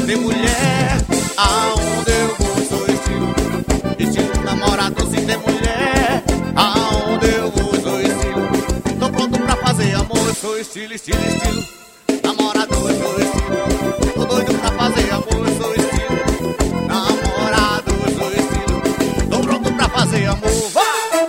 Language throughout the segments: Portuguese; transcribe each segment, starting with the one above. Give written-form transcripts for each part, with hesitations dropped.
tem mulher. Aonde eu vou, sou estilo. Estilo namorado se tem mulher. Aonde eu vou, sou estilo. Tô pronto pra fazer amor, eu sou estilo, estilo, estilo. Namorado, eu sou estilo. Tô doido pra fazer amor, eu sou estilo. Namorado, eu sou estilo. Tô pronto pra fazer amor. Vai!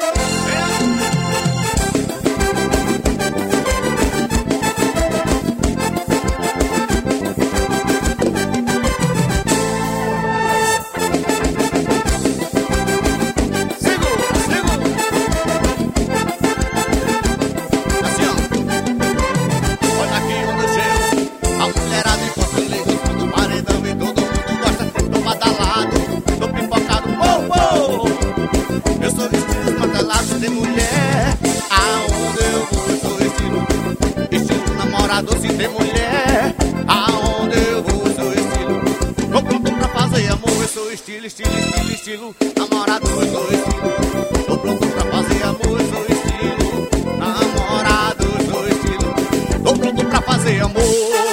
De mulher, aonde eu vou, eu sou estilo. Estilo namorado se tem mulher. Aonde eu vou, eu sou estilo. Tô pronto pra fazer amor, eu sou estilo, estilo, estilo, estilo. Namorado, eu sou estilo. Tô pronto pra fazer amor, eu sou estilo. Namorado, eu sou estilo. Tô pronto pra fazer amor.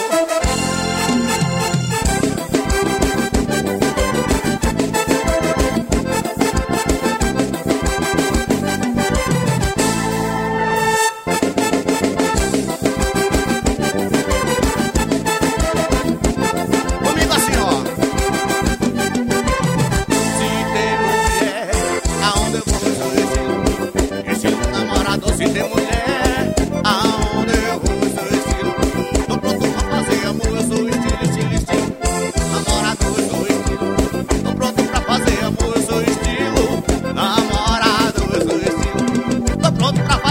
Se tem mulher, aonde eu vou, eu sou estilo. Tô pronto pra fazer amor, eu sou estilo, estilo, estilo. Namorado, eu sou estilo. Tô pronto pra fazer amor, eu sou estilo. Namorado, eu sou estilo. Tô pronto pra